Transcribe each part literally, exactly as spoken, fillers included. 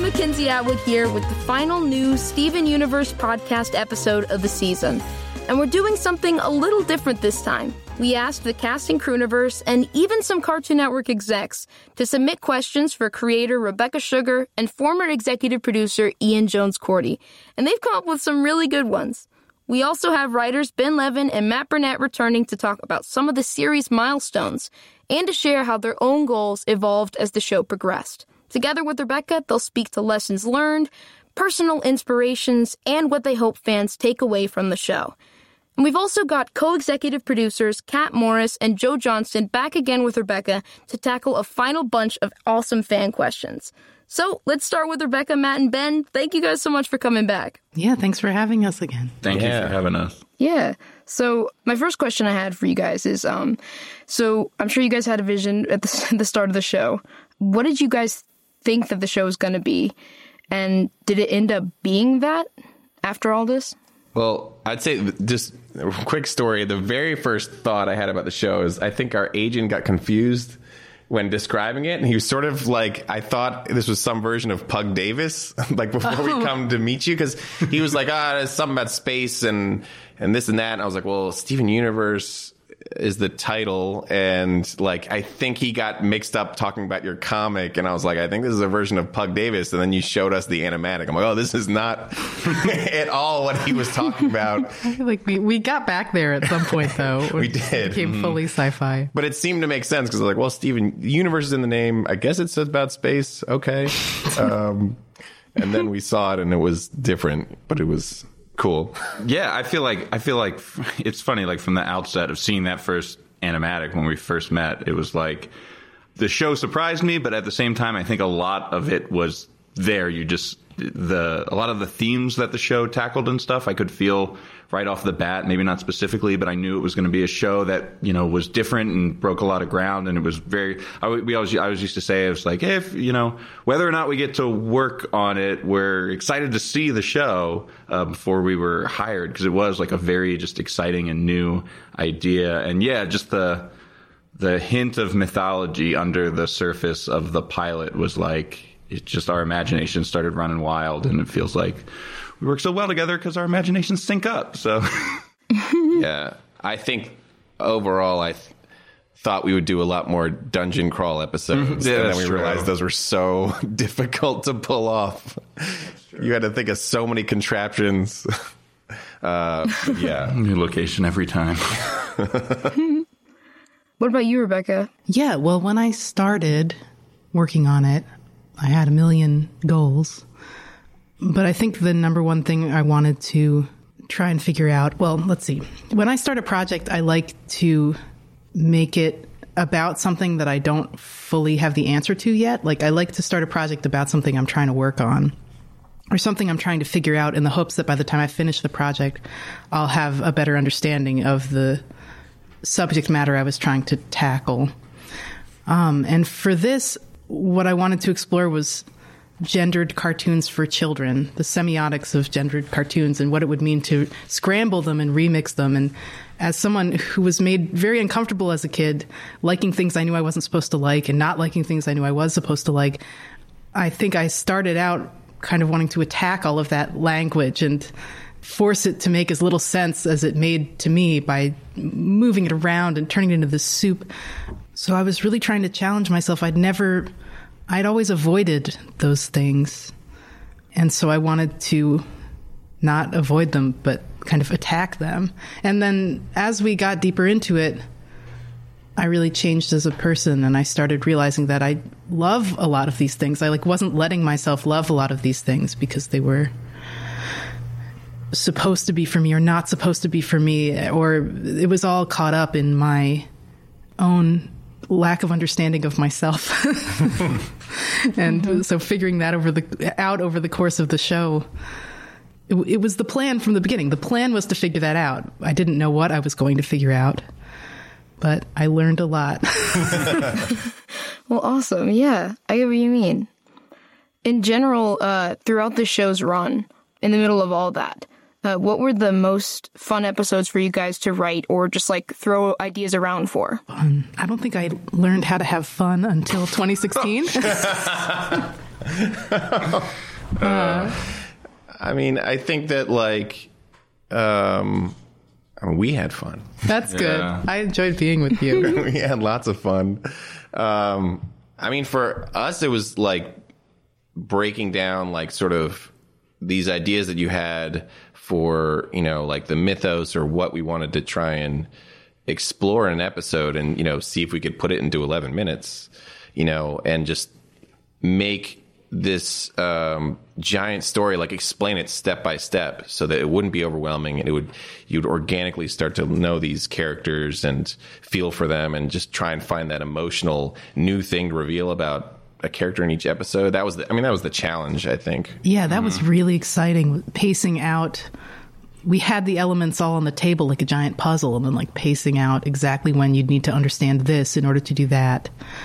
Mackenzie Atwood here with the final new Steven Universe podcast episode of the season. And we're doing something a little different this time. We asked the cast and crewniverse and even some Cartoon Network execs to submit questions for creator Rebecca Sugar and former executive producer Ian Jones-Cordy. And they've come up with some really good ones. We also have writers Ben Levin and Matt Burnett returning to talk about some of the series' milestones and to share how their own goals evolved as the show progressed. Together with Rebecca, they'll speak to lessons learned, personal inspirations, and what they hope fans take away from the show. And we've also got co-executive producers Kat Morris and Joe Johnston back again with Rebecca to tackle a final bunch of awesome fan questions. So let's start with Rebecca, Matt, and Ben. Thank you guys so much for coming back. Yeah, thanks for having us again. Thank yeah. you for having us. Yeah. So my first question I had for you guys is, um, so I'm sure you guys had a vision at the, the start of the show. What did you guys think that the show was going to be? And did it end up being that after all this? Well, I'd say just a quick story. The very first thought I had about the show is I think our agent got confused when describing it. And he was sort of like, I thought this was some version of Pug Davis, like before oh. we come to meet you. Because he was like, ah, there's something about space and, and this and that. And I was like, well, Steven Universe is the title. And like, I think he got mixed up talking about your comic. And I was like, I think this is a version of Pug Davis. And then you showed us the animatic. I'm like, oh, this is not at all what he was talking about. Like we, we got back there at some point, though. We did. It became mm-hmm. fully sci-fi. But it seemed to make sense because I was like, well, Steven, the universe is in the name. I guess it's about space. Okay. um, and then we saw it and it was different, but it was cool. Yeah, I feel like I feel like it's funny, like from the outset of seeing that first animatic when we first met, it was like the show surprised me, but at the same time I think a lot of it was there. You just the a lot of the themes that the show tackled and stuff I could feel right off the bat, maybe not specifically, but I knew it was going to be a show that, you know, was different and broke a lot of ground. And it was very, I, we always, I always used to say, it was like, if, you know, whether or not we get to work on it, we're excited to see the show uh, before we were hired, because it was like a very just exciting and new idea. And yeah, just the, the hint of mythology under the surface of the pilot was like, it just, our imagination started running wild, and it feels like we work so well together because our imaginations sync up. So, yeah, I think overall, I th- thought we would do a lot more dungeon crawl episodes, yeah, and then we true. realized those were so difficult to pull off. You had to think of so many contraptions. Uh, yeah, new location every time. What about you, Rebecca? Yeah, well, when I started working on it, I had a million goals. But I think the number one thing I wanted to try and figure out, well, let's see. When I start a project, I like to make it about something that I don't fully have the answer to yet. Like, I like to start a project about something I'm trying to work on or something I'm trying to figure out in the hopes that by the time I finish the project, I'll have a better understanding of the subject matter I was trying to tackle. Um, and for this, what I wanted to explore was gendered cartoons for children, the semiotics of gendered cartoons and what it would mean to scramble them and remix them. And as someone who was made very uncomfortable as a kid, liking things I knew I wasn't supposed to like and not liking things I knew I was supposed to like, I think I started out kind of wanting to attack all of that language and force it to make as little sense as it made to me by moving it around and turning it into this soup. So I was really trying to challenge myself. I'd never, I'd always avoided those things. And so I wanted to not avoid them, but kind of attack them. And then as we got deeper into it, I really changed as a person, and I started realizing that I love a lot of these things. I like wasn't letting myself love a lot of these things because they were supposed to be for me or not supposed to be for me, or it was all caught up in my own lack of understanding of myself. And mm-hmm. so figuring that over the out over the course of the show, it, it was the plan from the beginning. The plan was to figure that out. I didn't know what I was going to figure out, but I learned a lot. Well, awesome. Yeah, I get what you mean. In general, uh, throughout the show's run, in the middle of all that, Uh, what were the most fun episodes for you guys to write or just like throw ideas around for? Um, I don't think I learned how to have fun until twenty sixteen. uh, I mean, I think that like, um, I mean, we had fun. That's good. Yeah. I enjoyed being with you. We had lots of fun. Um, I mean, for us, it was like breaking down like sort of these ideas that you had for, you know, like the mythos or what we wanted to try and explore in an episode and, you know, see if we could put it into eleven minutes, you know, and just make this um, giant story, like explain it step by step so that it wouldn't be overwhelming and it would, you'd organically start to know these characters and feel for them and just try and find that emotional new thing to reveal about a character in each episode. That was the, I mean, that was the challenge, I think. Yeah, that mm-hmm. was really exciting. Pacing out. We had the elements all on the table like a giant puzzle, and then like pacing out exactly when you'd need to understand this in order to do that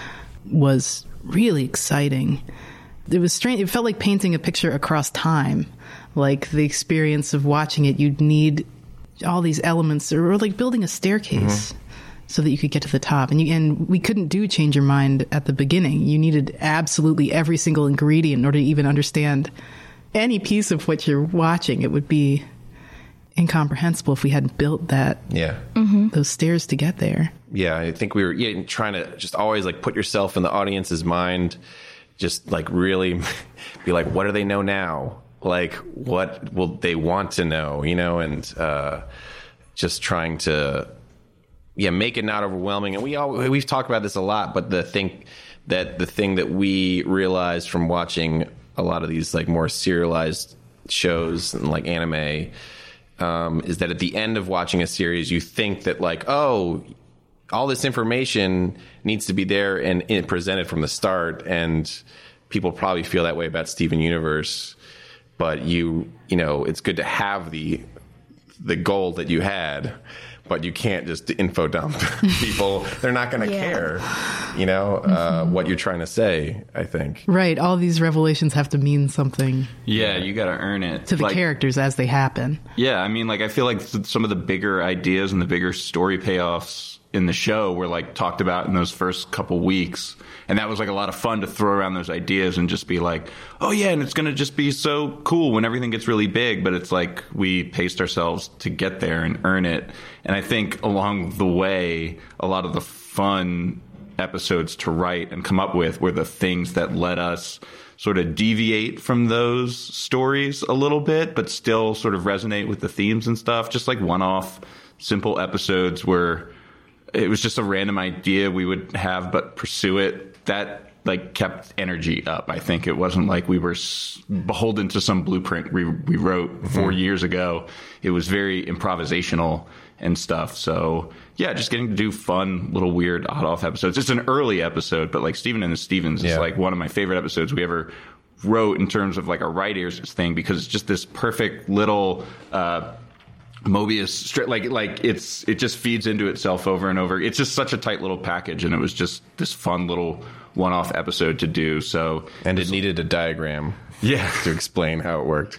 was really exciting. It was strange. It felt like painting a picture across time. Like the experience of watching it, you'd need all these elements, or like building a staircase. Mm-hmm. So that you could get to the top. And you, and we couldn't do change your mind at the beginning. You needed absolutely every single ingredient in order to even understand any piece of what you're watching. It would be incomprehensible if we hadn't built that, yeah, mm-hmm. those stairs to get there. Yeah, I think we were yeah, trying to just always like put yourself in the audience's mind, just like really be like, what do they know now? Like, what will they want to know? You know, and uh, just trying to... Yeah, make it not overwhelming. And we all, we've talked about this a lot, but the thing that the thing that we realized from watching a lot of these like more serialized shows and like anime um, is that at the end of watching a series, you think that like, oh, all this information needs to be there and, and presented from the start. And people probably feel that way about Steven Universe, but you, you know, it's good to have the the goal that you had. But you can't just info dump people. They're not going to yeah. care, you know, uh, mm-hmm. what you're trying to say, I think. Right. All these revelations have to mean something. Yeah, you got to earn it. To the like, characters as they happen. Yeah, I mean, like, I feel like some of the bigger ideas and the bigger story payoffs in the show were, like, talked about in those first couple weeks. And that was, like, a lot of fun to throw around those ideas and just be like, oh, yeah, and it's going to just be so cool when everything gets really big. But it's like we paced ourselves to get there and earn it. And I think along the way, a lot of the fun episodes to write and come up with were the things that let us sort of deviate from those stories a little bit, but still sort of resonate with the themes and stuff. Just like one-off simple episodes where it was just a random idea we would have, but pursue it. That like kept energy up. I think it wasn't like we were beholden to some blueprint we, we wrote mm-hmm. four years ago. It was very improvisational and stuff. So yeah, just getting to do fun little weird odd off episodes. It's an early episode, but like Steven and the Stevens is yeah. like one of my favorite episodes we ever wrote in terms of like a writer's thing, because it's just this perfect little uh Mobius strip, like like it's it just feeds into itself over and over. It's just such a tight little package, and it was just this fun little one-off episode to do. So and it needed a diagram, yeah, to explain how it worked.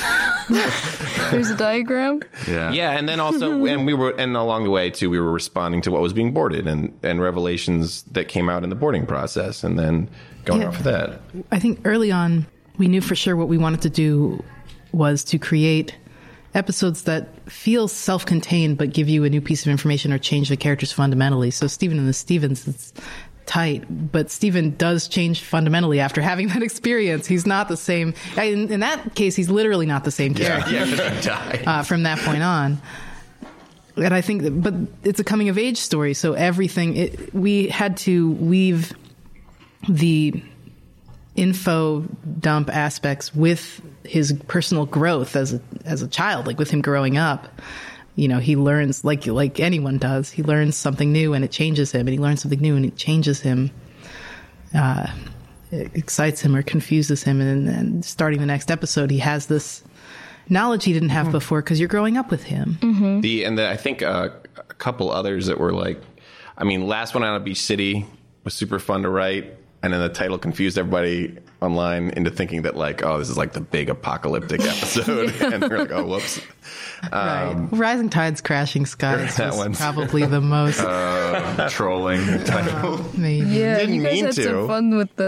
There's a diagram. Yeah, yeah, and then also, and we were, and along the way too, we were responding to what was being boarded and and revelations that came out in the boarding process, and then going yeah. off of that. I think early on, we knew for sure what we wanted to do was to create episodes that feel self-contained but give you a new piece of information or change the characters fundamentally. So Steven and the Stevens, it's tight, but Steven does change fundamentally after having that experience. He's not the same. In, in that case, he's literally not the same character yeah, yeah, he died. Uh, from that point on. And I think, that, but it's a coming of age story. So everything, it, we had to weave the info dump aspects with his personal growth as a, as a child, like with him growing up. You know, he learns like like anyone does. He learns something new and it changes him, and he learns something new and it changes him. Uh, it excites him or confuses him, and then starting the next episode, he has this knowledge he didn't have mm-hmm. before because you're growing up with him. Mm-hmm. The and the, I think uh, a couple others that were like, I mean, last one out of Beach City was super fun to write. And then the title confused everybody online into thinking that, like, oh, this is like the big apocalyptic episode. yeah. And they're like, oh, whoops. Right. Um, Rising Tides, Crashing Skies that was one's probably the most uh, trolling title. Maybe. Yeah, Didn't you guys mean had to. some fun with the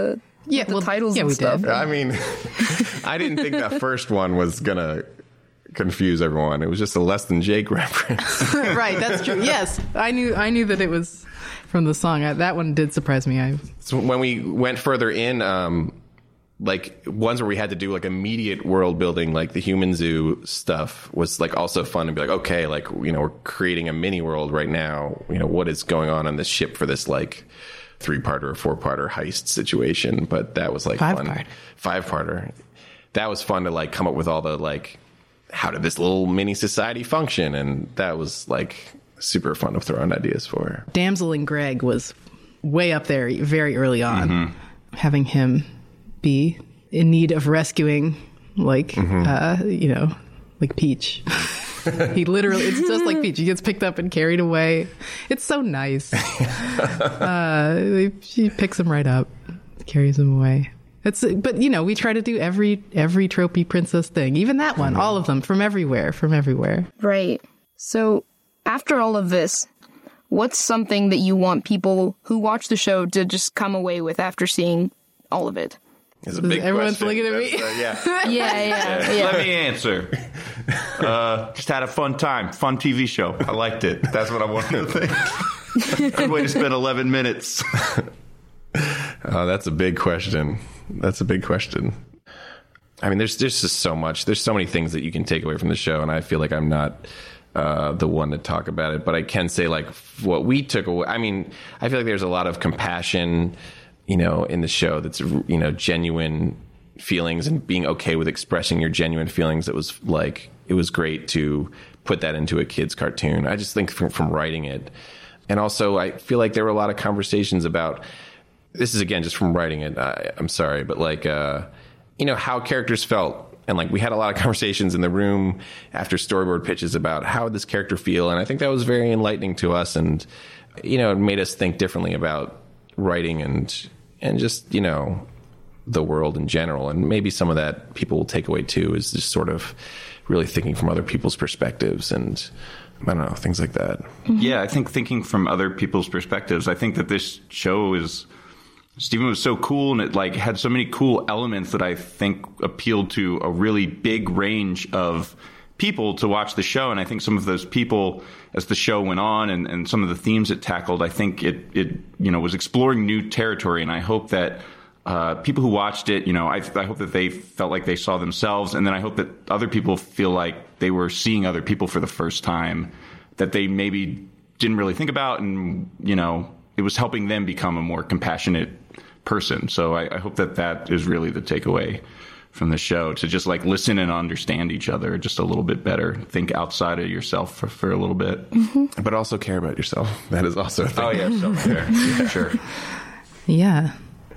Yeah, the well, titles yeah, and we stuff. did. I mean, I didn't think that first one was going to confuse everyone. It was just a Less Than Jake reference. Right, that's true. Yes, I knew I knew that it was from the song. I, that one did surprise me. I So when we went further in, um, like ones where we had to do like immediate world building, like the Human Zoo stuff was like also fun to be like, okay, like, you know, we're creating a mini world right now. You know, what is going on on this ship for this like three parter or four parter heist situation? But that was like Five fun. part. Five parter. That was fun to like come up with all the like, how did this little mini society function? And that was like super fun to throw in ideas for. Damsel and Greg was way up there very early on. Mm-hmm. Having him be in need of rescuing, like, mm-hmm. uh, you know, like Peach. He literally, it's just like Peach. He gets picked up and carried away. It's so nice. uh, she picks him right up, carries him away. It's, but, you know, we try to do every every tropey princess thing. Even that one, mm-hmm. all of them, from everywhere, from everywhere. Right. So after all of this, what's something that you want people who watch the show to just come away with after seeing all of it? It's a big Everyone's question. looking at me. Uh, yeah. yeah, yeah, yeah. Let me answer. Uh, just had a fun time. Fun T V show. I liked it. That's what I wanted to think. Good way to spend eleven minutes. Oh, that's a big question. That's a big question. I mean, there's, there's just so much. There's so many things that you can take away from the show, and I feel like I'm not uh, the one to talk about it. But I can say, like, what we took away. I mean, I feel like there's a lot of compassion, you know, in the show that's, you know, genuine feelings and being okay with expressing your genuine feelings. It was like, it was great to put that into a kid's cartoon. I just think from, from writing it. And also, I feel like there were a lot of conversations about, this is again, just from writing it. I, I'm sorry, but like, uh, you know, how characters felt. And like, we had a lot of conversations in the room after storyboard pitches about how would this character feel. And I think that was very enlightening to us. And, you know, it made us think differently about writing and, and just, you know, the world in general. And maybe some of that people will take away too, is just sort of really thinking from other people's perspectives and, I don't know, things like that. Yeah, I think thinking from other people's perspectives. I think that this show is, Steven was so cool, and it like had so many cool elements that I think appealed to a really big range of people to watch the show. And I think some of those people, as the show went on and, and some of the themes it tackled, I think it, it, you know, was exploring new territory. And I hope that uh, people who watched it, you know, I, I hope that they felt like they saw themselves. And then I hope that other people feel like they were seeing other people for the first time that they maybe didn't really think about. And, you know, it was helping them become a more compassionate person. So I, I hope that that is really the takeaway from the show, to just like listen and understand each other just a little bit better. Think outside of yourself for, for a little bit. Mm-hmm. But also care about yourself. That is also a thing. Oh, yeah, self-care. Yeah, sure. Yeah.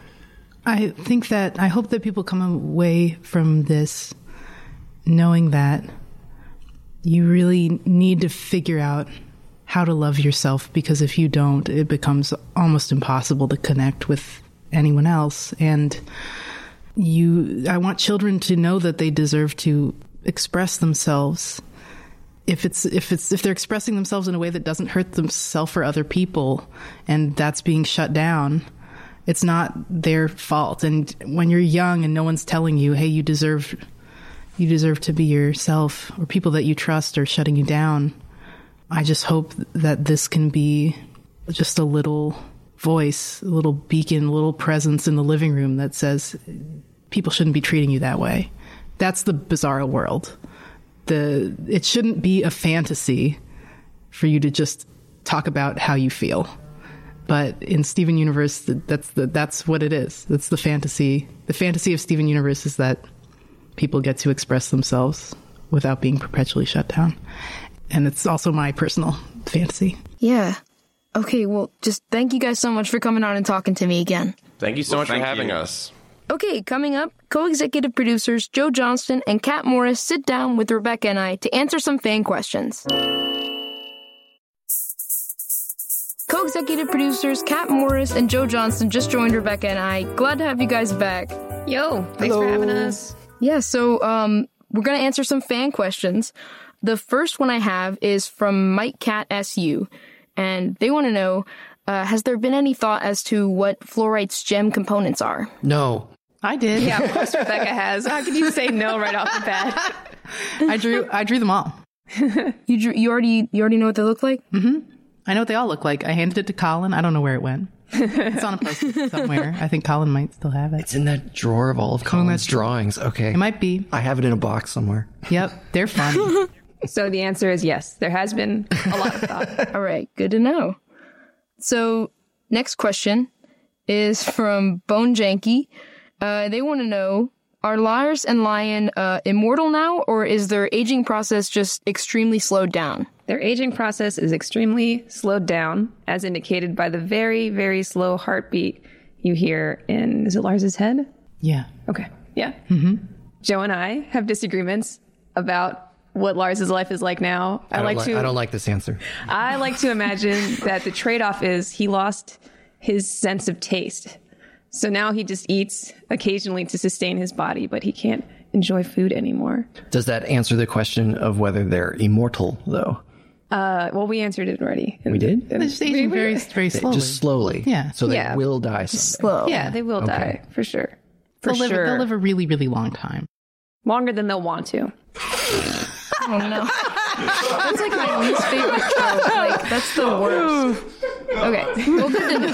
I think that, I hope that people come away from this knowing that you really need to figure out how to love yourself, because if you don't, it becomes almost impossible to connect with anyone else. And you, I want children to know that they deserve to express themselves. If it's, if it's, if they're expressing themselves in a way that doesn't hurt themselves or other people, and that's being shut down, it's not their fault. And when you're young and no one's telling you, hey, you deserve, you deserve to be yourself, or people that you trust are shutting you down, I just hope that this can be just a little voice, a little beacon, a little presence in the living room that says people shouldn't be treating you that way. That's the Bizarro world. The it shouldn't be a fantasy for you to just talk about how you feel. But in Steven Universe, that's the that's what it is. That's the fantasy. The fantasy of Steven Universe is that people get to express themselves without being perpetually shut down. And it's also my personal fantasy. Yeah. Okay, well, just thank you guys so much for coming on and talking to me again. Thank you so Well, much for thank having you. us. Okay, coming up, co-executive producers Joe Johnston and Kat Morris sit down with Rebecca and I to answer some fan questions. Co-executive producers Kat Morris and Joe Johnston just joined Rebecca and I. Glad to have you guys back. Yo, thanks Hello. for having us. Yeah, so um, we're going to answer some fan questions. The first one I have is from Mike Cat S U, and they want to know, Uh, has there been any thought as to what Fluorite's gem components are? No. I did. Yeah, of course Rebecca has. How could you say no right off the bat? I drew I drew them all. You drew, you already you already know what they look like? Mm-hmm. I know what they all look like. I handed it to Colin. I don't know where it went. It's on a post somewhere. I think Colin might still have it. It's in that drawer of all of Colin's drawings. Okay. It might be. I have it in a box somewhere. Yep. They're fun. So the answer is yes. There has been a lot of thought. All right, good to know. So next question is from Bone Janky. Uh, they want to know, are Lars and Lion uh, immortal now, or is their aging process just extremely slowed down? Their aging process is extremely slowed down, as indicated by the very, very slow heartbeat you hear in, is it Lars's head? Yeah. Okay, yeah. Mm-hmm. Joe and I have disagreements about what Lars's life is like now. I, I, don't, like like, to, I don't like this answer. I like to imagine that the trade-off is he lost his sense of taste. So now he just eats occasionally to sustain his body, but he can't enjoy food anymore. Does that answer the question of whether they're immortal, though? Uh, well, we answered it already. We did? They're just aging very, very slowly. Just slowly. Yeah. So they Yeah. will die someday. Slow. Yeah, they will die, for sure. For They'll live, sure. they'll live a really, really long time. Longer than they'll want to. Oh no. That's like my least favorite joke. Like, that's the worst. Okay, well,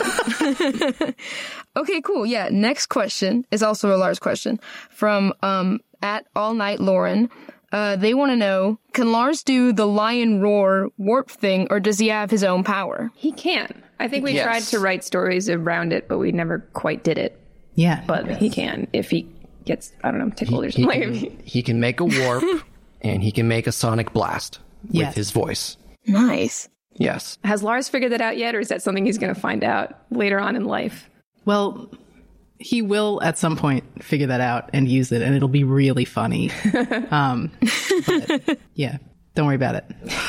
good to know. Okay, cool. Yeah, next question is also a Lars question from um at All Night Lauren. Uh, they want to know, can Lars do the lion roar warp thing, or does he have his own power? He can. I think we Yes. tried to write stories around it, but we never quite did it. Yeah. But he can if he gets, I don't know, tickled or He something. can, he can make a warp, and he can make a sonic blast with Yes. his voice. Nice. Yes. Has Lars figured that out yet, or is that something he's going to find out later on in life? Well, he will at some point figure that out and use it, and it'll be really funny. um, but yeah, don't worry about it.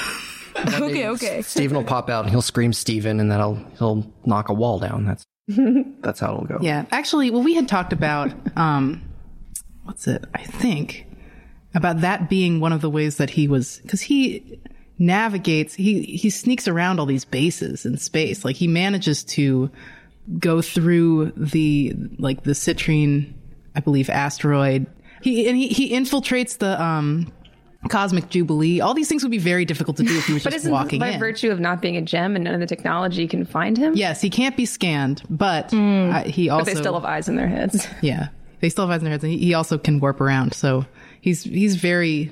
Okay, okay. Steven will pop out and he'll scream Steven, and that'll he'll knock a wall down. That's that's how it'll go. Yeah, actually, well, we had talked about um, what's it? I think about that being one of the ways that he was, because he navigates, he he sneaks around all these bases in space. Like, he manages to go through the like the citrine, I believe, asteroid. He and he, he infiltrates the um, Cosmic Jubilee. All these things would be very difficult to do if he was But just isn't walking by in. virtue of not being a gem and none of the technology can find him? Yes, he can't be scanned, but uh, he also But they still have eyes in their heads. yeah, they still have eyes in their heads, and he, he also can warp around. So he's he's very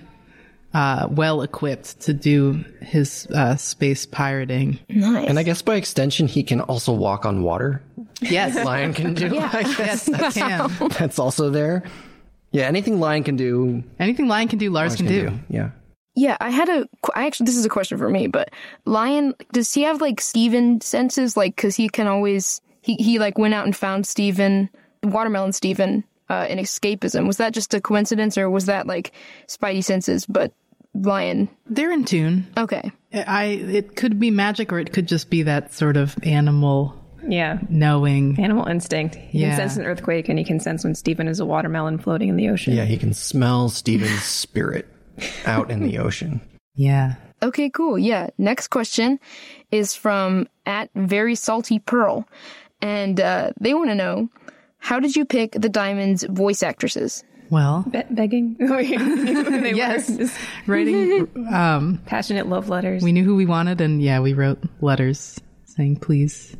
uh, well equipped to do his uh, space pirating. Nice. And I guess by extension, he can also walk on water. Yes, Lion can do. I yes, guess that can. that's also there. Yeah, anything Lion can do, Anything Lion can do, Lars, Lars can, can do. do. Yeah. Yeah, I had a. qu- I actually, this is a question for me, but Lion, does he have like Steven senses? Like, because he can always he he like went out and found Steven, Watermelon Steven, uh, in Escapism. Was that just a coincidence, or was that like Spidey senses? But Lion, They're in tune. okay, I it could be magic, or it could just be that sort of animal Yeah. knowing. Animal instinct. He Yeah. can sense an earthquake, and he can sense when Steven is a watermelon floating in the ocean. Yeah, he can smell Steven's spirit out in the ocean. Yeah. okay, cool. Yeah. Next question is from at Very Salty Pearl, and uh, they want to know, how did you pick the Diamond's voice actresses? Well, Be- begging? They yes, were just writing. Um, passionate love letters. we knew who we wanted, and yeah, we wrote letters saying, "Please,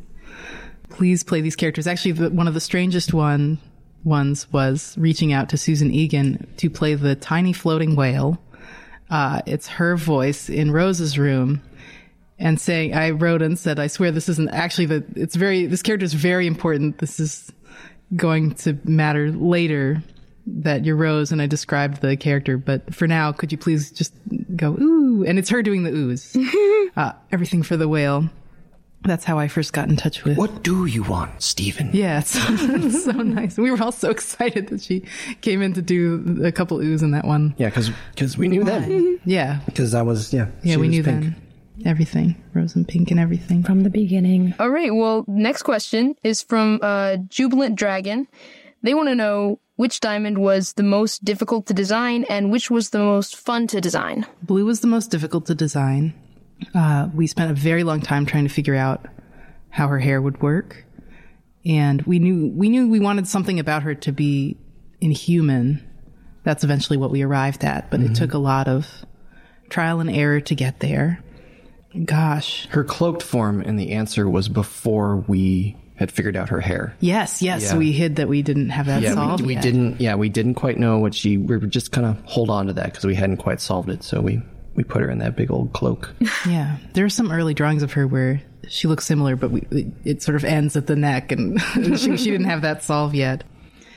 please play these characters." Actually, the, one of the strangest one ones was reaching out to Susan Egan to play the tiny floating whale. Uh, it's her voice in Rose's room, and saying, I wrote and said, "I swear this isn't actually the. It's very. This character is very important. This is going to matter later." That you're Rose, and I described the character, but for now, could you please just go ooh? And it's her doing the oohs. uh, everything for the whale. That's how I first got in touch with. What do you want, Steven? Yeah, it's, it's so nice. We were all so excited that she came in to do a couple oohs in that one. Yeah, because we knew then. Yeah, Because that was, yeah. yeah, she we was knew pink. then. Everything, rose and pink and everything. From the beginning. All right. Well, next question is from uh, Jubilant Dragon. They want to know which diamond was the most difficult to design and which was the most fun to design. Blue was the most difficult to design. Uh, we spent a very long time trying to figure out how her hair would work. And we knew we knew we wanted something about her to be inhuman. That's eventually what we arrived at, but mm-hmm. it took a lot of trial and error to get there. Gosh. Her cloaked form in the answer was before we had figured out her hair. Yes, yes. Yeah. We hid that we didn't have that yeah, solved we, we yet. didn't. Yeah, we didn't quite know what she. We were just kind of hold on to that because we hadn't quite solved it. So we we put her in that big old cloak. Yeah, there are some early drawings of her where she looks similar, but we, it, it sort of ends at the neck, and she, she didn't have that solved yet.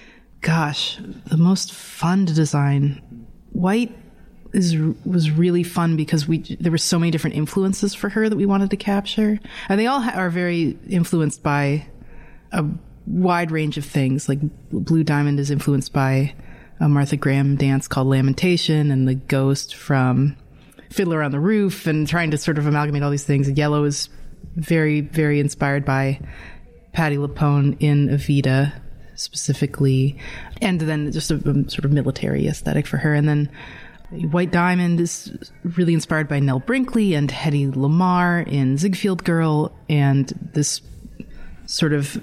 Gosh, the most fun to design. White is was really fun because we there were so many different influences for her that we wanted to capture, and they all ha- are very influenced by a wide range of things. Like Blue Diamond is influenced by a Martha Graham dance called Lamentation, and the ghost from Fiddler on the Roof, and trying to sort of amalgamate all these things. Yellow is very, very inspired by Patti LuPone in Evita specifically, and then just a, a sort of military aesthetic for her. And then White Diamond is really inspired by Nell Brinkley and Hedy Lamarr in Ziegfeld Girl, and this sort of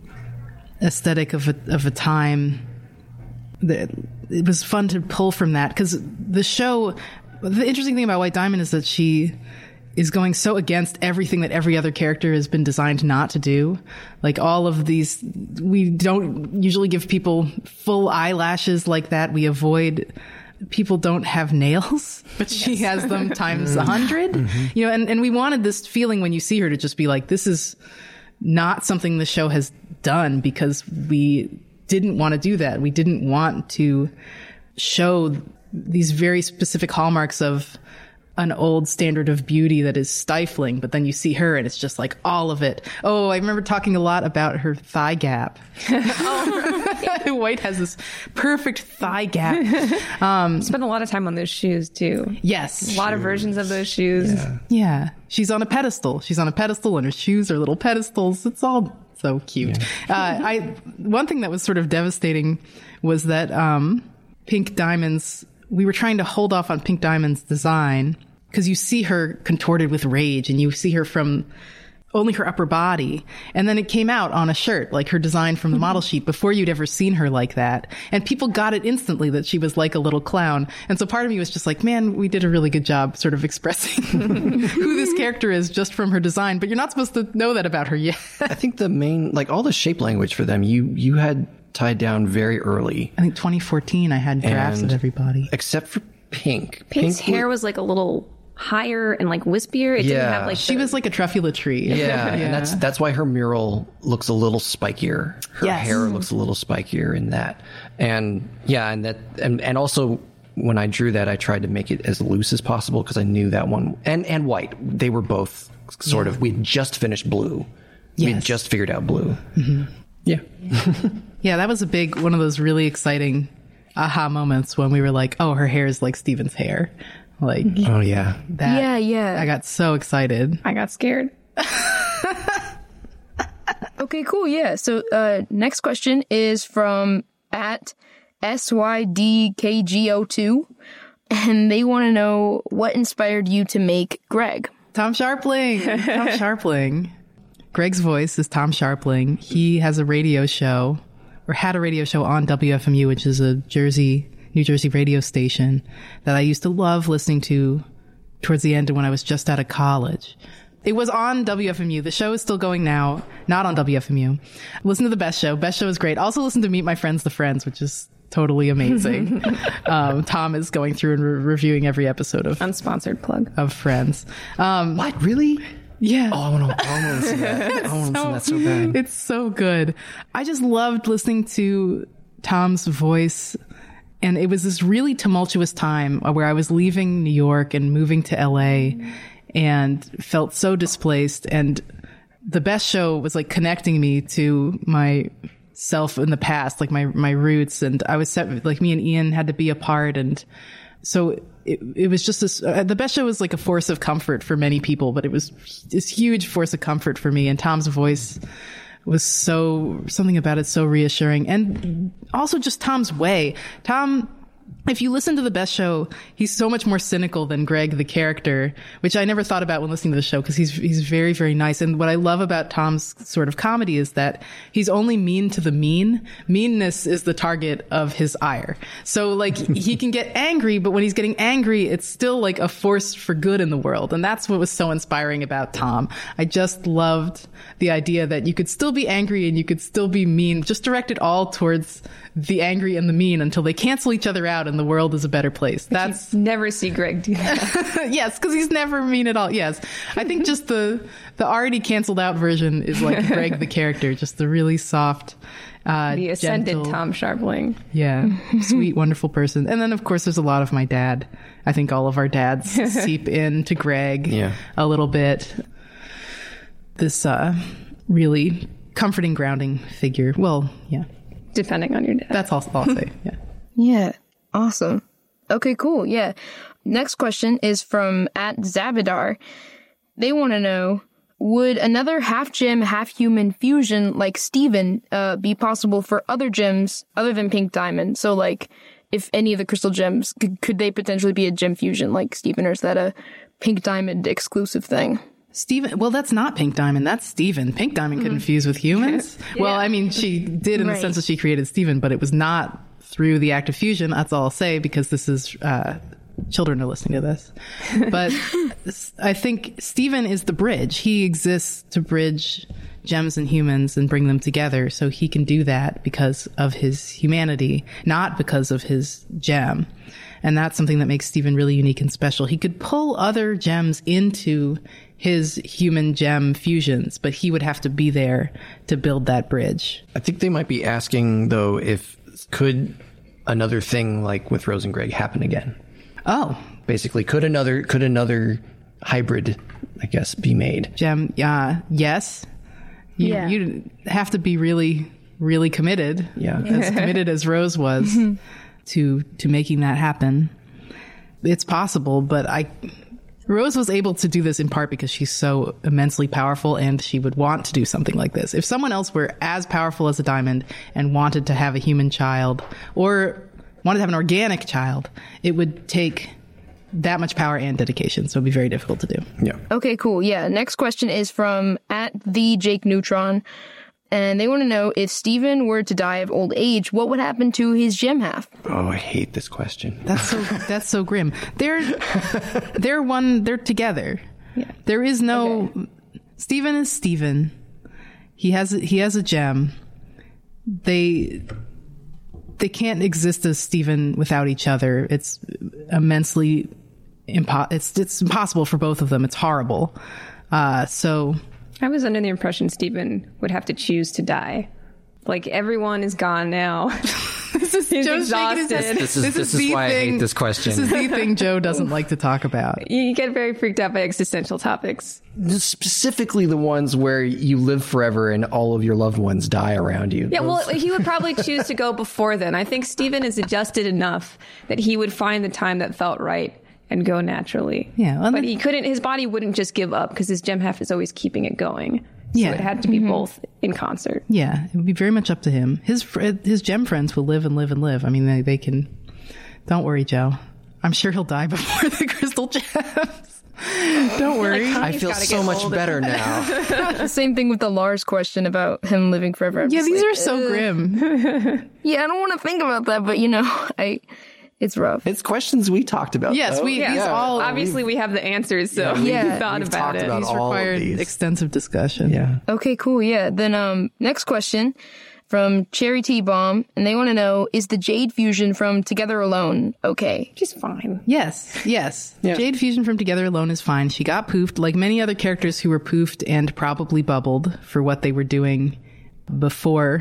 aesthetic of a, of a time that it was fun to pull from that, because the show, the interesting thing about White Diamond is that she is going so against everything that every other character has been designed not to do. Like all of these, we don't usually give people full eyelashes like that. We avoid, people don't have nails, but she yes. has them times a hundred, mm-hmm. you know, and, and we wanted this feeling when you see her to just be like, this is not something the show has done, because we didn't want to do that. We didn't want to show these very specific hallmarks of an old standard of beauty that is stifling, but then you see her and it's just like all of it. Oh, I remember talking a lot about her thigh gap. Oh, White has this perfect thigh gap. Um, Spent a lot of time on those shoes too. Yes. A lot shoes. of versions of those shoes. Yeah. yeah. She's on a pedestal. She's on a pedestal and her shoes are little pedestals. It's all so cute. Yeah. uh, I, one thing that was sort of devastating was that, um, Pink Diamond's, we were trying to hold off on Pink Diamond's design, because you see her contorted with rage and you see her from only her upper body. And then it came out on a shirt, like her design from the model sheet, before you'd ever seen her like that. And people got it instantly that she was like a little clown. And so part of me was just like, man, we did a really good job sort of expressing who this character is just from her design. But you're not supposed to know that about her yet. I think the main, like all the shape language for them, you, you had tied down very early. I think twenty fourteen, I had drafts and of everybody. Except for Pink. Pink's Pink hair was like a little higher and like wispier. It yeah. didn't have like she the, was like a truffula tree. Yeah, yeah, and that's that's why her mural looks a little spikier. Her yes. hair looks a little spikier in that. And yeah, and that and, and also when I drew that, I tried to make it as loose as possible, because I knew that one, and and White, they were both sort yeah. of, we'd just finished Blue. Yes. We'd just figured out Blue. Mm-hmm. Yeah. Yeah, that was a big, one of those really exciting aha moments when we were like, oh, her hair is like Steven's hair. Like, oh yeah. That, yeah, yeah. I got so excited. I got scared. Okay, cool. Yeah. So, uh, next question is from at S Y D K G O two, and they want to know what inspired you to make Greg. Tom Sharpling. Tom Sharpling. Greg's voice is Tom Sharpling. He has a radio show, or had a radio show on W F M U, which is a Jersey, New Jersey radio station that I used to love listening to towards the end when I was just out of college. It was on W F M U. The show is still going now, not on W F M U. Listen to the Best Show. Best Show is great. Also listen to Meet My Friends, the Friends, which is totally amazing. um, Tom is going through and re- reviewing every episode of unsponsored plug of Friends. Um, what? Really? Yeah. Oh, I want to listen to that. I want to listen to that so bad. It's so good. I just loved listening to Tom's voice. And it was this really tumultuous time where I was leaving New York and moving to L A and felt so displaced. And the Best Show was like connecting me to my self in the past, like my, my roots. And I was set, like me and Ian had to be apart. And so it, it was just this, uh, the Best Show was like a force of comfort for many people, but it was this huge force of comfort for me. And Tom's voice was so, something about it so reassuring. And also just Tom's way. Tom if you listen to the Best Show, he's so much more cynical than Greg, the character, which I never thought about when listening to the show because he's he's very, very nice. And what I love about Tom's sort of comedy is that he's only mean to the mean. Meanness is the target of his ire. So like he can get angry, but when he's getting angry, it's still like a force for good in the world. And that's what was so inspiring about Tom. I just loved the idea that you could still be angry and you could still be mean. Just direct it all towards the angry and the mean until they cancel each other out and the world is a better place. But That's you never see Greg do that. yes, because he's never mean at all. Yes, I think just the the already canceled out version is like Greg the character, just the really soft, uh, The ascended gentle, Tom Sharpling. yeah, sweet, wonderful person. And then of course there's a lot of my dad. I think all of our dads seep into Greg Yeah. a little bit. This uh, really comforting, grounding figure. Well, yeah, Depending on your dad. that's all I'll say. Yeah. Yeah. Awesome. Okay, cool. Yeah. Next question is from at Zabadar. They want to know, would another half gem, half human fusion like Steven uh, be possible for other gems other than Pink Diamond? So like if any of the crystal gems, could, could they potentially be a gem fusion like Steven, or is that a Pink Diamond exclusive thing? Steven, well, that's not Pink Diamond. That's Steven. Pink Diamond couldn't fuse with humans. Well, I mean, she did in Right. the sense that she created Steven, but it was not through the act of fusion. That's all I'll say because this is, uh, children are listening to this. But I think Steven is the bridge. He exists to bridge gems and humans and bring them together. So he can do that because of his humanity, not because of his gem. And that's something that makes Steven really unique and special. He could pull other gems into his human gem fusions, but he would have to be there to build that bridge. I think they might be asking, though, if could another thing like with Rose and Greg happen again? Oh, Basically, could another could another hybrid, I guess, be made? gem, yeah, yes. You, Yeah. You'd have to be really, really committed. Yeah. As committed as Rose was to to making that happen. It's possible, but I Rose was able to do this in part because she's so immensely powerful and she would want to do something like this. If someone else were as powerful as a diamond and wanted to have a human child or wanted to have an organic child, it would take that much power and dedication. So it'd be very difficult to do. Yeah. Okay, cool. Yeah. Next question is from at the Jake Neutron. And they want to know, if Steven were to die of old age, what would happen to his gem half? Oh, I hate this question. That's so that's so grim. They're they're one. They're together. Yeah. There is no Okay. Steven is Steven. He has he has a gem. They they can't exist as Steven without each other. It's immensely impo- It's it's impossible for both of them. It's horrible. Uh, so. I was under the impression Steven would have to choose to die. Like, everyone is gone now. This is He's Joe's shaking his head. exhausted. This is- this is the why I hate thing- this question. This is the thing Joe doesn't like to talk about. You get very freaked out by existential topics. Specifically the ones where you live forever and all of your loved ones die around you. Yeah, well, he would probably choose to go before then. I think Steven is adjusted enough that he would find the time that felt right and go naturally. Yeah, well, but then- he couldn't, his body wouldn't just give up because his gem half is always keeping it going. So Yeah. it had to be both in concert. Yeah, it would be very much up to him. His fr- his gem friends will live and live and live. I mean, they, they can. Don't worry, Joe. I'm sure he'll die before the crystal gems. Don't worry. I He's feel gotta so get much older. better now. Same thing with the Lars question about him living forever. I'm Yeah, just these like, are so "Ugh." grim. Yeah, I don't want to think about that, but you know, I, it's rough. It's questions we talked about. Yes, though. we- Yeah, these all- Obviously, we have the answers, so Yeah. we thought We've about talked it. about These all of required these. extensive discussion. Yeah. Okay, cool. Yeah. Then, um, next question from Cherry T Bomb, and they want to know, is the Jade fusion from Together Alone okay? She's fine. Yes, yes. Yeah. Jade Fusion from Together Alone is fine. She got poofed, like many other characters who were poofed and probably bubbled for what they were doing before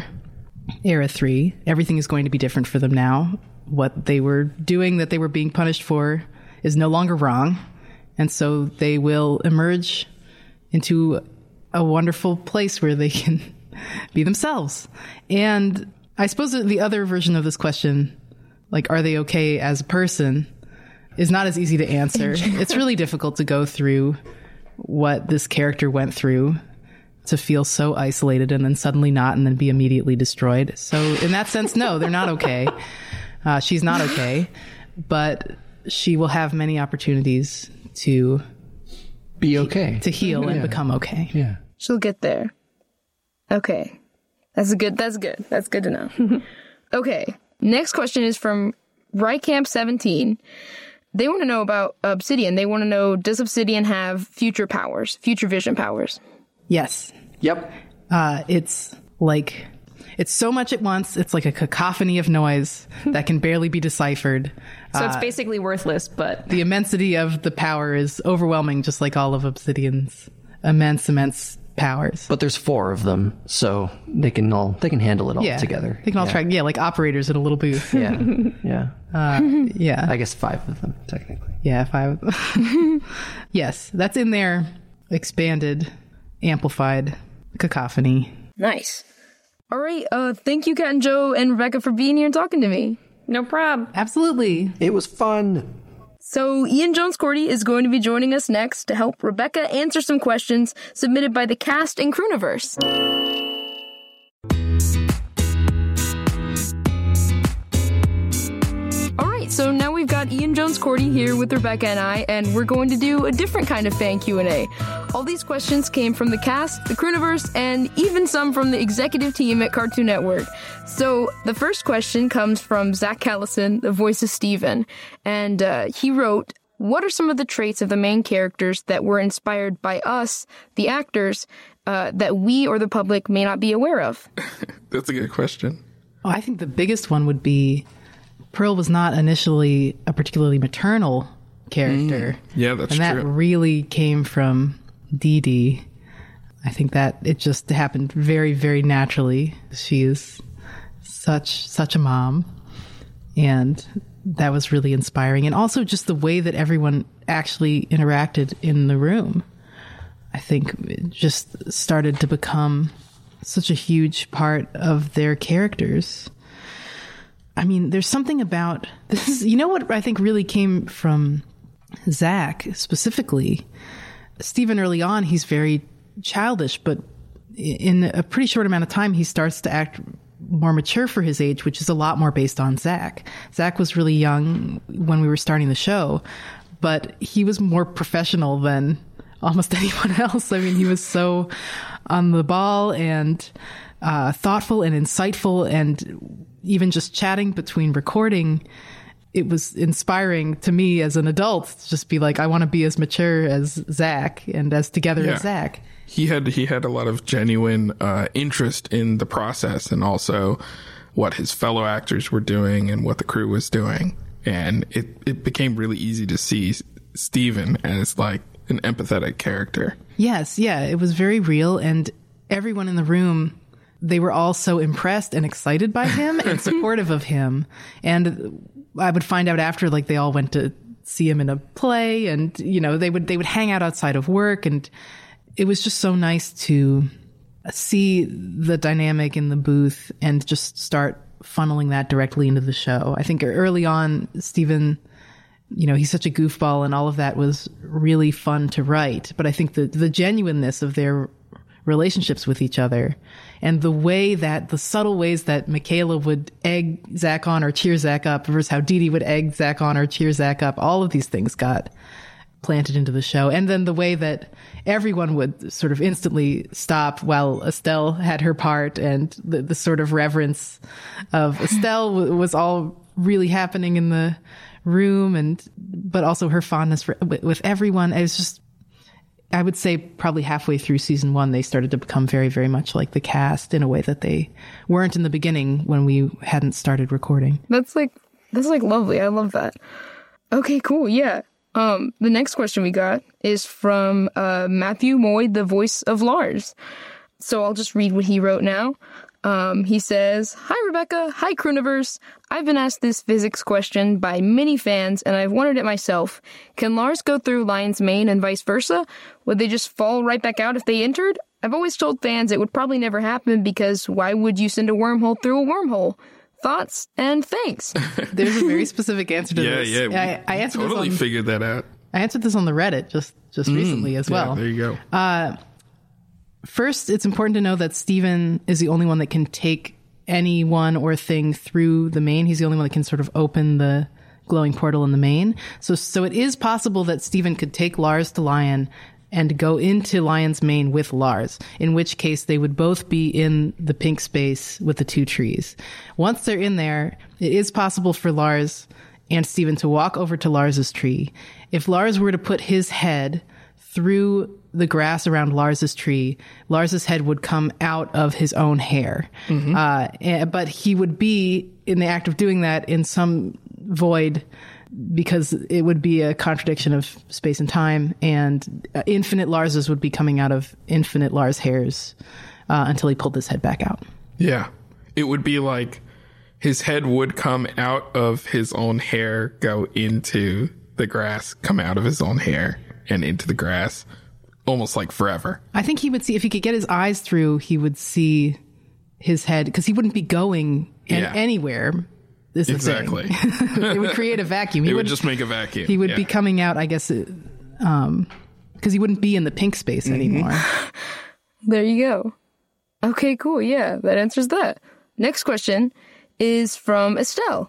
Era three. Everything is going to be different for them now. What they were doing that they were being punished for is no longer wrong. And so they will emerge into a wonderful place where they can be themselves. And I suppose that the other version of this question, like, are they okay as a person, is not as easy to answer. It's really difficult to go through what this character went through to feel so isolated and then suddenly not and then be immediately destroyed. So in that sense, no, they're not okay. Uh, she's not okay, but she will have many opportunities to Be okay. to heal and become okay. Yeah. She'll get there. Okay. That's a good, that's good. That's good to know. Okay. Next question is from Rycamp seventeen. They want to know about Obsidian. They want to know, does Obsidian have future powers, future vision powers? Yes. Yep. Uh, it's like, it's so much at once. It's like a cacophony of noise that can barely be deciphered. So it's basically worthless, but The immensity of the power is overwhelming, just like all of Obsidian's immense, immense powers. But there's four of them, so they can all they can handle it all Yeah. together. They can all yeah. track, yeah, like operators in a little booth. Yeah. Yeah. Uh, yeah. I guess five of them, technically. Yeah, five. Yes, that's in there. Expanded, amplified cacophony. Nice. All right. Uh, thank you, Kat and Joe and Rebecca, for being here and talking to me. no prob. Absolutely. It was fun. So Ian Jones-Cordy is going to be joining us next to help Rebecca answer some questions submitted by the cast in Crooniverse. All right, so now we've got Ian Jones-Cordy here with Rebecca and I, and we're going to do a different kind of fan Q and A. All these questions came from the cast, the Crooniverse, and even some from the executive team at Cartoon Network. So the first question comes from Zach Callison, the voice of Steven, and uh, he wrote, what are some of the traits of the main characters that were inspired by us, the actors, uh, that we or the public may not be aware of? That's a good question. Oh, I think the biggest one would be Pearl was not initially a particularly maternal character. Yeah, that's and that true. really came from Dee Dee. I think that it just happened very, very naturally. She is such such a mom, and that was really inspiring. And also just the way that everyone actually interacted in the room. I think it just started to become such a huge part of their characters. I mean, there's something about this. Is, you know what I think really came from Zach specifically? Stephen, early on, he's very childish, but in a pretty short amount of time, he starts to act more mature for his age, which is a lot more based on Zach. Zach was really young when we were starting the show, but he was more professional than almost anyone else. I mean, he was so on the ball and uh, thoughtful and insightful, and even just chatting between recording, it was inspiring to me as an adult to just be like, I want to be as mature as Zach and as together Yeah. as Zach. He had he had a lot of genuine uh, interest in the process, and also what his fellow actors were doing and what the crew was doing. And it, it became really easy to see Steven as like an empathetic character. Yes, yeah, it was very real, and everyone in the room, they were all so impressed and excited by him and supportive of him. And I would find out after, like, they all went to see him in a play, and, you know, they would they would hang out outside of work, and it was just so nice to see the dynamic in the booth and just start funneling that directly into the show. I think early on, Steven, you know, he's such a goofball, and all of that was really fun to write. But I think the the genuineness of their relationships with each other, and the way that the subtle ways that Michaela would egg Zach on or cheer Zach up versus how Dee Dee would egg Zach on or cheer Zach up, all of these things got planted into the show. And then the way that everyone would sort of instantly stop while Estelle had her part, and the, the sort of reverence of Estelle w- was all really happening in the room, and but also her fondness for, with, with everyone. It was just, I would say probably halfway through season one, they started to become very, very much like the cast in a way that they weren't in the beginning when we hadn't started recording. That's like, that's like lovely. I love that. Okay, cool. Yeah. Um, the next question we got is from uh, Matthew Moy, the voice of Lars. So I'll just read what he wrote now. Um, he says, "Hi, Rebecca. Hi, Crooniverse. I've been asked this physics question by many fans, and I've wondered it myself. Can Lars go through Lion's mane and vice versa? Would they just fall right back out if they entered? I've always told fans it would probably never happen, because why would you send a wormhole through a wormhole? Thoughts and thanks." There's a very specific answer to Yeah, this. yeah. We, I, I we answered totally this on, figured that out. I answered this on the Reddit just, just recently as well. Yeah, there you go. First, it's important to know that Steven is the only one that can take anyone or thing through the mane. He's the only one that can sort of open the glowing portal in the mane. So, so it is possible that Steven could take Lars to Lion and go into Lion's mane with Lars, in which case they would both be in the pink space with the two trees. Once they're in there, it is possible for Lars and Steven to walk over to Lars's tree. If Lars were to put his head through the grass around Lars's tree, Lars's head would come out of his own hair. Mm-hmm. Uh, and, but he would be in the act of doing that in some void, because it would be a contradiction of space and time, and uh, infinite Larses would be coming out of infinite Lars hairs uh, until he pulled his head back out. Yeah. It would be like his head would come out of his own hair, go into the grass, come out of his own hair, and into the grass, almost like forever. I think he would see, if he could get his eyes through, he would see his head, because he wouldn't be going an- Yeah. anywhere. Is the Exactly. thing. It would create a vacuum. He It would just make a vacuum. He would Yeah. be coming out, I guess, it, um, because he wouldn't be in the pink space anymore. There you go. Okay, cool. Yeah, that answers that. Next question is from Estelle.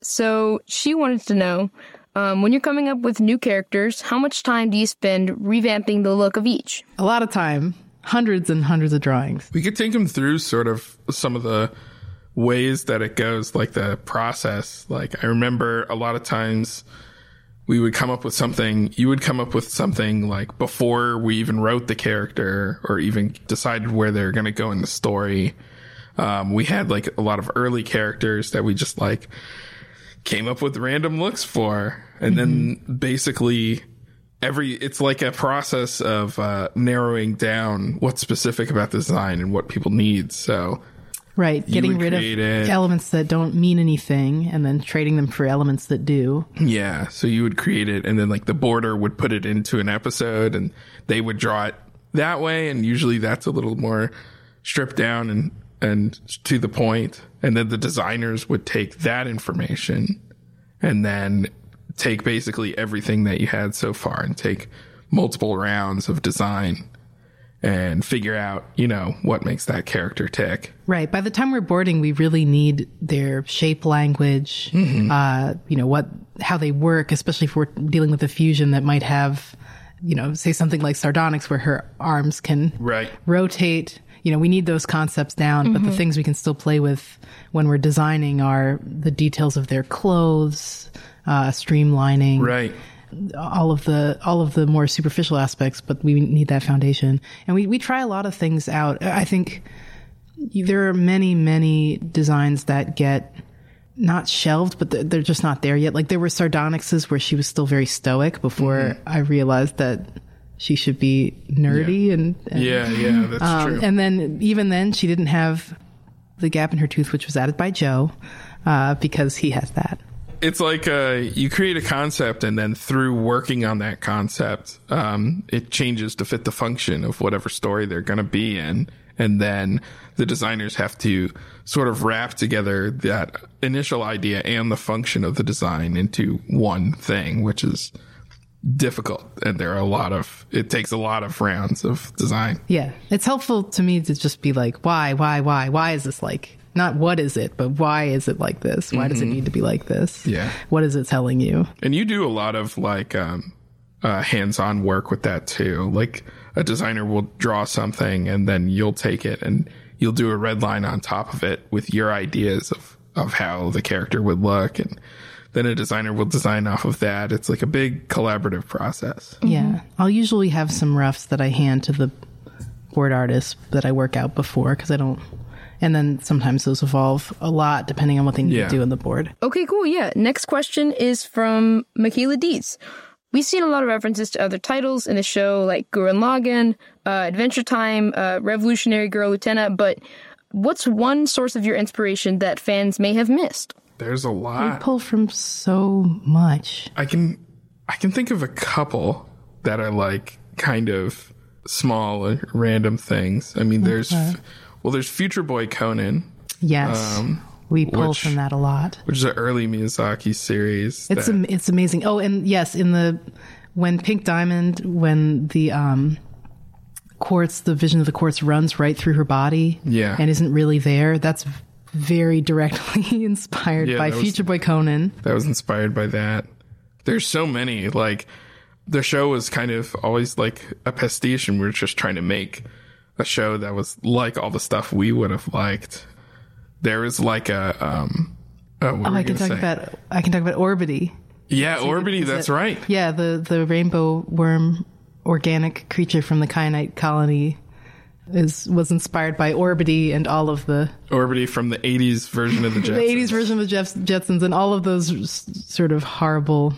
So she wanted to know, um, when you're coming up with new characters, how much time do you spend revamping the look of each? A lot of time, hundreds and hundreds of drawings. We could take him through sort of some of the ways that it goes, like the process. Like I remember a lot of times we would come up with something, you would come up with something like before we even wrote the character or even decided where they're going to go in the story. Um, we had like a lot of early characters that we just like came up with random looks for. And mm-hmm. then basically every, it's like a process of uh, narrowing down what's specific about the design and what people need. So Right, getting rid of it. elements that don't mean anything and then trading them for elements that do. Yeah, so you would create it, and then like the border would put it into an episode, and they would draw it that way, and usually that's a little more stripped down and, and to the point. And then the designers would take that information and then take basically everything that you had so far and take multiple rounds of design and figure out, you know, what makes that character tick. Right. By the time we're boarding, we really need their shape language, mm-hmm. uh, you know, what, how they work, especially if we're dealing with a fusion that might have, you know, say something like Sardonyx where her arms can right. rotate. You know, we need those concepts down, mm-hmm. but the things we can still play with when we're designing are the details of their clothes, uh, streamlining. Right. all of the all of the more superficial aspects, but we need that foundation. And we, we try a lot of things out. I think there are many, many designs that get not shelved, but they're just not there yet. Like there were Sardonyxes where she was still very stoic before mm-hmm. I realized that she should be nerdy. Yeah. And, and yeah, yeah, that's um, true. And then even then she didn't have the gap in her tooth, which was added by Joe, uh, because he has that. It's like uh, you create a concept, and then through working on that concept, um, it changes to fit the function of whatever story they're going to be in. And then the designers have to sort of wrap together that initial idea and the function of the design into one thing, which is difficult. And there are a lot of, it takes a lot of rounds of design. Yeah. It's helpful to me to just be like, why, why, why, why is this like... Not what is it, but why is it like this? Why mm-hmm. does it need to be like this? Yeah. What is it telling you? And you do a lot of like um, uh, hands-on work with that too. Like a designer will draw something and then you'll take it and you'll do a red line on top of it with your ideas of, of how the character would look. And then a designer will design off of that. It's like a big collaborative process. Yeah. Mm-hmm. I'll usually have some roughs that I hand to the board artist that I work out before because I don't... And then sometimes those evolve a lot depending on what they need yeah. to do on the board. Okay, cool. Yeah. Next question is from Michaela Dietz. We've seen a lot of references to other titles in the show like Gurren Lagann, uh, Adventure Time, uh, Revolutionary Girl Utena, but what's one source of your inspiration that fans may have missed? There's a lot. We pull from so much. I can, I can think of a couple that are like kind of small or random things. I mean, there's... Okay. Well, there's Future Boy Conan. Yes, um, we pull which, from that a lot. Which is an early Miyazaki series. It's that, am, it's amazing. Oh, and yes, in the when Pink Diamond, when the um, quartz, the vision of the quartz runs right through her body, yeah. and isn't really there. That's very directly inspired Yeah, by that was- Future Boy Conan. That was inspired by that. There's so many. Like, the show was kind of always like a pastiche, and we were just trying to make a show that was like all the stuff we would have liked. There was like a um oh, what Oh, were I you can gonna talk say? about I can talk about Orbity. Yeah, Orbity, Is that's it- right. Yeah, the the rainbow worm organic creature from the Kyanite colony is was inspired by Orbity and all of the Orbity from the eighties version of the Jetsons. the eighties version of the Jets, Jetsons and all of those s- sort of horrible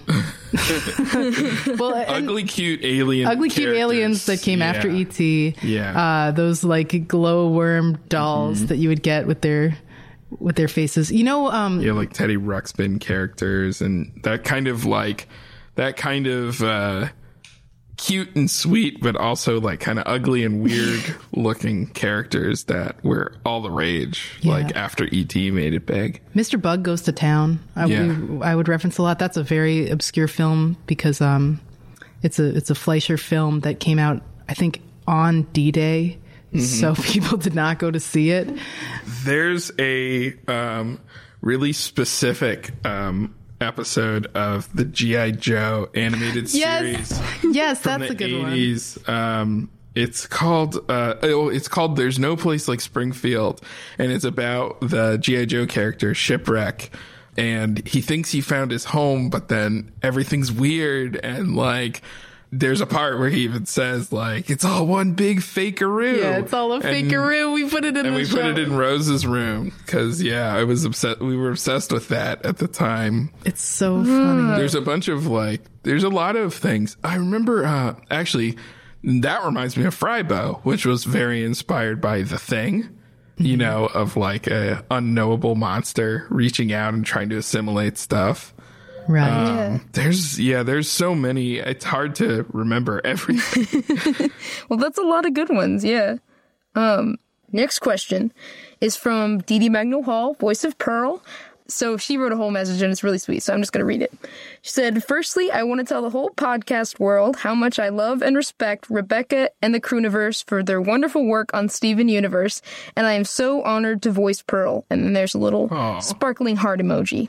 well and Ugly cute alien ugly cute characters. aliens that came Yeah. after E T. Yeah. Uh, those like glowworm dolls Mm-hmm. that you would get with their with their faces. You know, um Yeah, like Teddy Ruxpin characters and that kind of like that kind of uh cute and sweet, but also like kind of ugly and weird looking characters that were all the rage. Yeah. Like after E T made it big. Mister Bug Goes to Town. I, Yeah. we, I would reference a lot. That's a very obscure film because um, it's a it's a Fleischer film that came out, I think, on D-Day. Mm-hmm. So people did not go to see it. There's a um, really specific um, episode of the G I. Joe animated Yes, series. yes, From that's the a good one. eighties. Um, it's called uh, oh, it's called "There's No Place Like Springfield," and it's about the G I. Joe character Shipwreck, and he thinks he found his home, but then everything's weird, and like there's a part where he even says like it's all one big fakeroo. Yeah, it's all a And- fakeroo. We put it in and the we show. put it in Rose's room because yeah, I was upset. We were obsessed with that at the time. It's so funny. There's a bunch of like, there's a lot of things. I remember, uh, actually, that reminds me of Frybo, which was very inspired by The Thing, you know, of like a unknowable monster reaching out and trying to assimilate stuff. Right. Um, there's, yeah, there's so many. It's hard to remember everything. Well, that's a lot of good ones, yeah. Um, next question is from Dee Dee Magnol Hall, voice of Pearl. So she wrote a whole message and it's really sweet, so I'm just going to read it. She said, firstly, I want to tell the whole podcast world how much I love and respect Rebecca and the Crooniverse for their wonderful work on Steven Universe, and I am so honored to voice Pearl. And then there's a little Aw. sparkling heart emoji.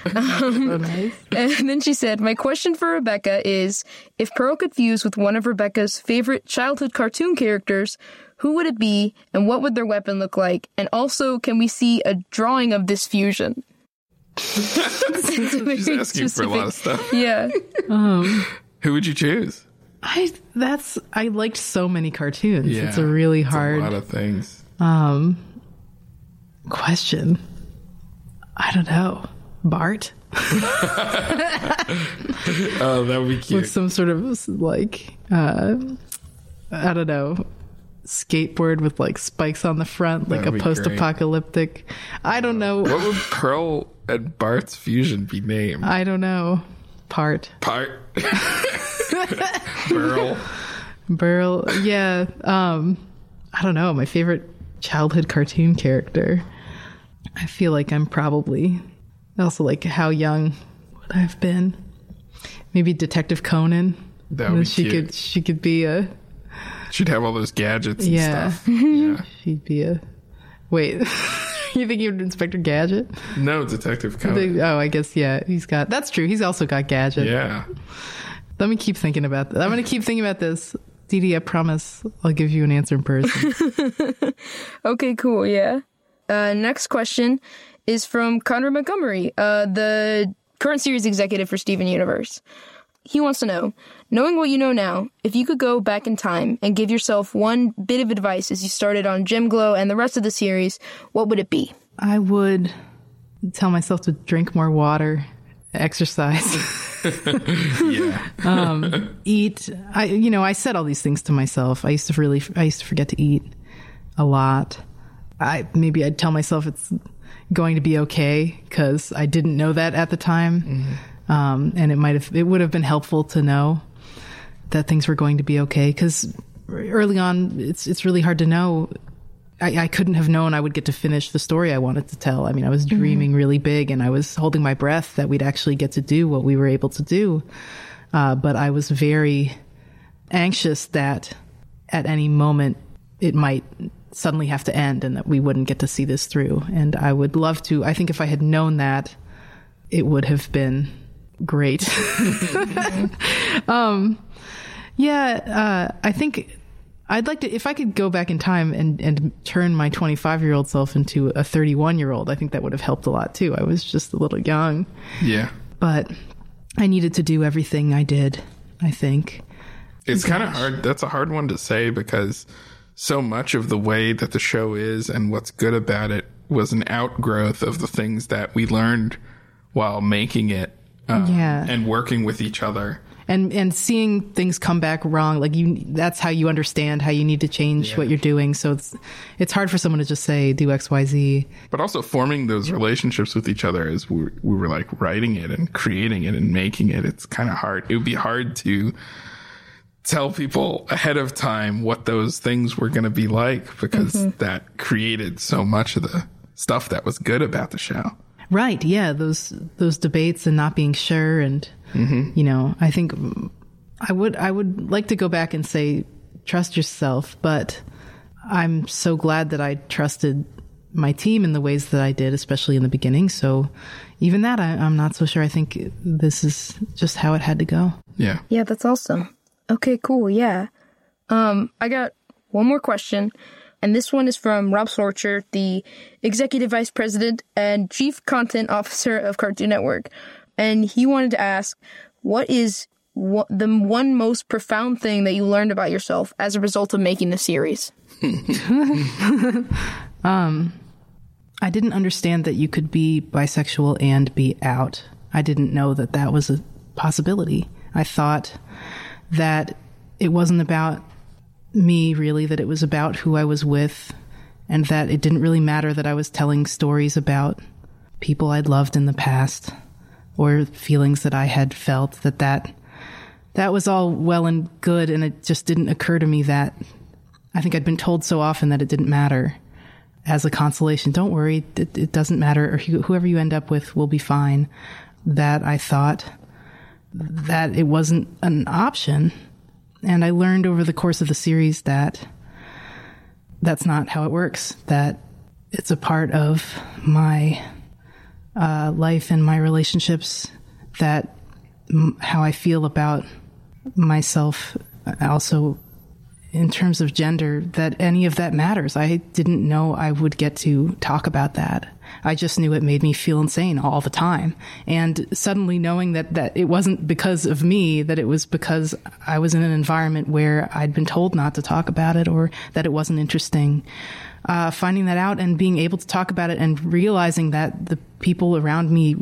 So nice. And then she said, my question for Rebecca is, if Pearl could fuse with one of Rebecca's favorite childhood cartoon characters, who would it be and what would their weapon look like? And also, can we see a drawing of this fusion? She's asking for a lot of stuff. Yeah. Who would you choose? I that's I liked so many cartoons. Yeah, it's a really it's hard a lot of things. um question. I don't know. Bart? Oh, that would be cute. With some sort of like uh I don't know, skateboard with like spikes on the front, like That'd a be post-apocalyptic. I don't know. What would Pearl and Bart's fusion be named? I don't know. Part. Part. Pearl. Burl. Yeah. Um I don't know. My favorite childhood cartoon character. I feel like I'm probably also like how young would I have been? Maybe Detective Conan. That And would be she cute. could she could be a She'd have all those gadgets and Yeah. stuff. Yeah. she'd be a wait. You think you're Inspector Gadget? No, Detective Conan. Oh, I guess yeah. He's got that's true. He's also got Gadget. Yeah. Let me keep thinking about this. I'm going to keep thinking about this. Dee Dee, I promise I'll give you an answer in person. Okay, cool, yeah. Uh, next question is from Conrad Montgomery, uh, the current series executive for Steven Universe. He wants to know, knowing what you know now, if you could go back in time and give yourself one bit of advice as you started on Gem Glow and the rest of the series, what would it be? I would tell myself to drink more water, exercise, Yeah. eat. I, you know, I said all these things to myself. I used to really, I used to forget to eat a lot. I maybe I'd tell myself it's going to be okay because I didn't know that at the time, um, and it might have, it would have been helpful to know that things were going to be okay because early on, it's it's really hard to know. I, I couldn't have known I would get to finish the story I wanted to tell. I mean, I was dreaming really big and I was holding my breath that we'd actually get to do what we were able to do. Uh, but I was very anxious that at any moment it might suddenly have to end and that we wouldn't get to see this through. And I would love to. I think if I had known that, it would have been great. um, yeah, uh, I think I'd like to, if I could go back in time and, and turn my twenty-five-year-old self into a thirty-one-year-old, I think that would have helped a lot too. I was just a little young. Yeah. But I needed to do everything I did, I think. It's kind of hard. That's a hard one to say because so much of the way that the show is and what's good about it was an outgrowth of the things that we learned while making it um, yeah. and working with each other. And and seeing things come back wrong, like you, that's how you understand how you need to change yeah. what you're doing. So it's it's hard for someone to just say, do X, Y, Z. But also forming those relationships with each other as we, we were like writing it and creating it and making it. It's kind of hard. It would be hard to tell people ahead of time what those things were going to be like because mm-hmm. that created so much of the stuff that was good about the show. Right. Yeah. Those those debates and not being sure. And, mm-hmm. you know, I think I would I would like to go back and say, trust yourself. But I'm so glad that I trusted my team in the ways that I did, especially in the beginning. So even that, I, I'm not so sure. I think this is just how it had to go. Yeah. Yeah, that's awesome. Okay, cool. Yeah. Um, I got one more question. And this one is from Rob Sorcher, the Executive Vice President and Chief Content Officer of Cartoon Network. And he wanted to ask, what is what, the one most profound thing that you learned about yourself as a result of making the series? um, I didn't understand that you could be bisexual and be out. I didn't know that that was a possibility. I thought that it wasn't about me, really, that it was about who I was with, and that it didn't really matter that I was telling stories about people I'd loved in the past or feelings that I had felt, that that, that was all well and good, and it just didn't occur to me that I think I'd been told so often that it didn't matter. As a consolation, don't worry, it, it doesn't matter, or whoever you end up with will be fine. That I thought that it wasn't an option. And I learned over the course of the series that that's not how it works, that it's a part of my uh, life and my relationships, that m- how I feel about myself also in terms of gender, that any of that matters. I didn't know I would get to talk about that. I just knew it made me feel insane all the time. And suddenly knowing that, that it wasn't because of me, that it was because I was in an environment where I'd been told not to talk about it or that it wasn't interesting. Uh, finding that out and being able to talk about it and realizing that the people around me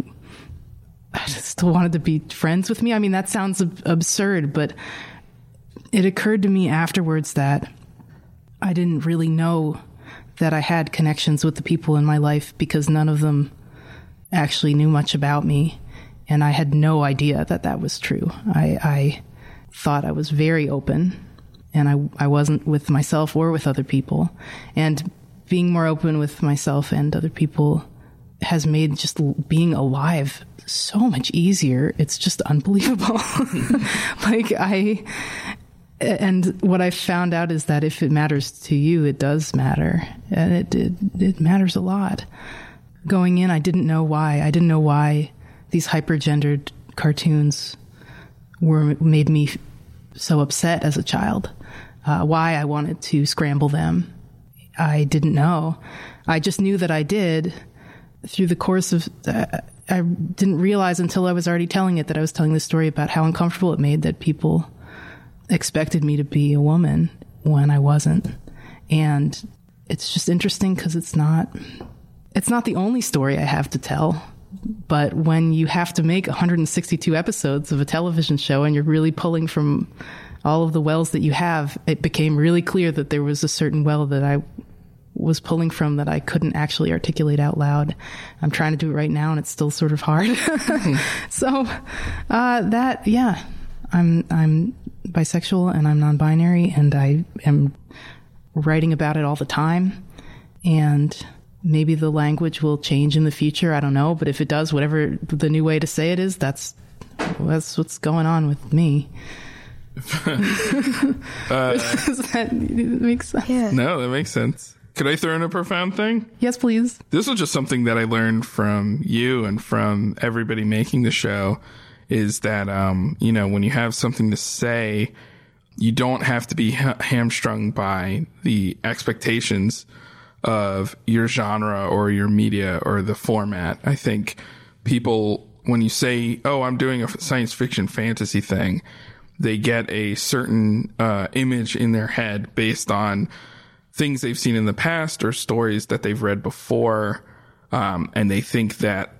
still wanted to be friends with me. I mean, that sounds ab- absurd, but it occurred to me afterwards that I didn't really know that I had connections with the people in my life because none of them actually knew much about me. And I had no idea that that was true. I, I thought I was very open, and I, I wasn't with myself or with other people. And being more open with myself and other people has made just being alive so much easier. It's just unbelievable. Like I... And what I found out is that if it matters to you, it does matter. And it, it it matters a lot. Going in, I didn't know why. I didn't know why these hyper-gendered cartoons were made me so upset as a child. Uh, why I wanted to scramble them. I didn't know. I just knew that I did through the course of... Uh, I didn't realize until I was already telling it that I was telling this story about how uncomfortable it made that people expected me to be a woman when I wasn't. And it's just interesting because it's not, it's not the only story I have to tell. But when you have to make one hundred sixty-two episodes of a television show and you're really pulling from all of the wells that you have, it became really clear that there was a certain well that I was pulling from that I couldn't actually articulate out loud. I'm trying to do it right now and it's still sort of hard. So, uh, that, yeah, I'm, I'm, bisexual and I'm non-binary, and I am writing about it all the time, and maybe the language will change in the future. I don't know, but if it does, whatever the new way to say it is, that's that's what's going on with me. uh, Does that make sense? Yeah. No, that makes sense. Could I throw in a profound thing? Yes, please. This was just something that I learned from you and from everybody making the show, is that, um, you know, when you have something to say, you don't have to be ha- hamstrung by the expectations of your genre or your media or the format. I think people, when you say, oh, I'm doing a science fiction fantasy thing, they get a certain uh, image in their head based on things they've seen in the past or stories that they've read before. Um, and they think that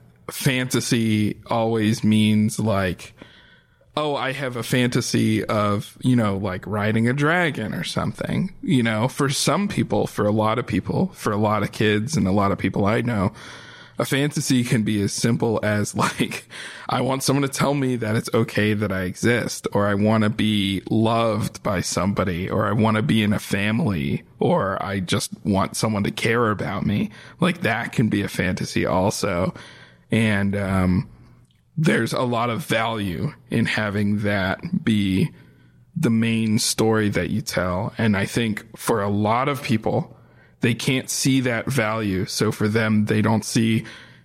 fantasy always means like, oh, I have a fantasy of, you know, like riding a dragon or something. You know, for some people, for a lot of people, for a lot of kids and a lot of people I know, a fantasy can be as simple as like, I want someone to tell me that it's okay that I exist, or I want to be loved by somebody, or I want to be in a family, or I just want someone to care about me. Like that can be a fantasy also. And, um, there's a lot of value in having that be the main story that you tell. And I think for a lot of people, they can't see that value. So for them, they don't see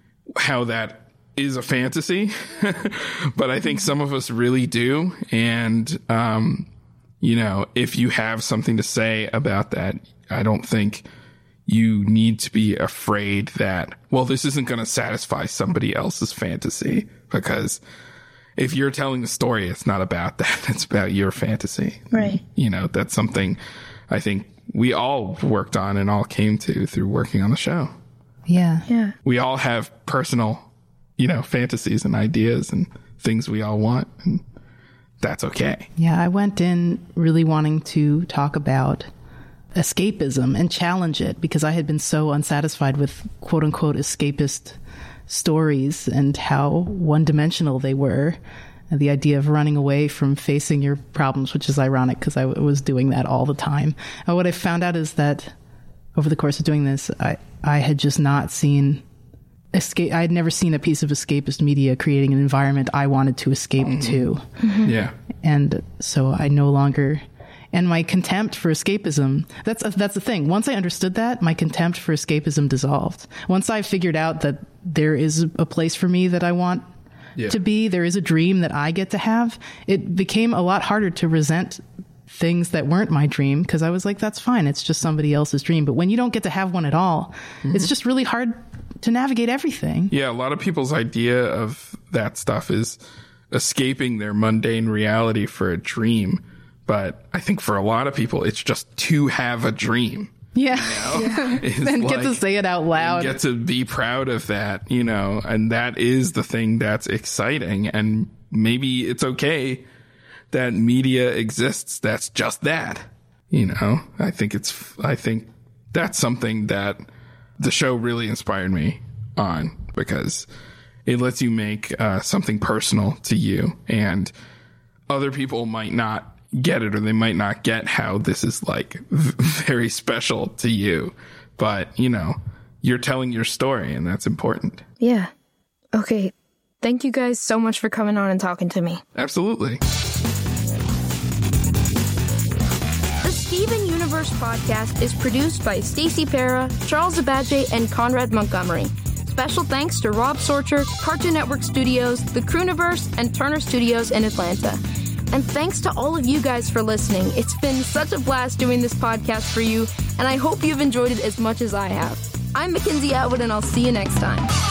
how that is a fantasy. But I think some of us really do. And, um, you know, if you have something to say about that, I don't think you need to be afraid that, well, this isn't going to satisfy somebody else's fantasy. Because if you're telling the story, it's not about that. It's about your fantasy. Right. You know, that's something I think we all worked on and all came to through working on the show. Yeah. Yeah. We all have personal, you know, fantasies and ideas and things we all want. And that's okay. Yeah. I went in really wanting to talk about escapism and challenge it because I had been so unsatisfied with quote unquote escapist stories and how one-dimensional they were, and the idea of running away from facing your problems, which is ironic because I w- was doing that all the time. And what I found out is that over the course of doing this, I, I had just not seen escape. I had never seen a piece of escapist media creating an environment I wanted to escape mm-hmm. to. Mm-hmm. Yeah. And so I no longer... And my contempt for escapism, that's that's the thing. Once I understood that, my contempt for escapism dissolved. Once I figured out that there is a place for me that I want yeah. to be, there is a dream that I get to have, it became a lot harder to resent things that weren't my dream because I was like, that's fine. It's just somebody else's dream. But when you don't get to have one at all, mm-hmm. it's just really hard to navigate everything. Yeah, a lot of people's idea of that stuff is escaping their mundane reality for a dream. But I think for a lot of people, it's just to have a dream. Yeah. You know? yeah. And like, get to say it out loud. Get to be proud of that, you know, and that is the thing that's exciting. And maybe it's okay that media exists that's just that, you know. I think it's, I think that's something that the show really inspired me on because it lets you make uh, something personal to you, and other people might not get it, or they might not get how this is like very special to you, but you know, you're telling your story and that's important. Yeah. Okay. Thank you guys so much for coming on and talking to me. Absolutely. The Steven Universe podcast is produced by Stacey Para, Charles Abadje, and Conrad Montgomery. Special thanks to Rob Sorcher, Cartoon Network Studios, the Crooniverse, and Turner Studios in Atlanta. And thanks to all of you guys for listening. It's been such a blast doing this podcast for you, and I hope you've enjoyed it as much as I have. I'm Mackenzie Atwood, and I'll see you next time.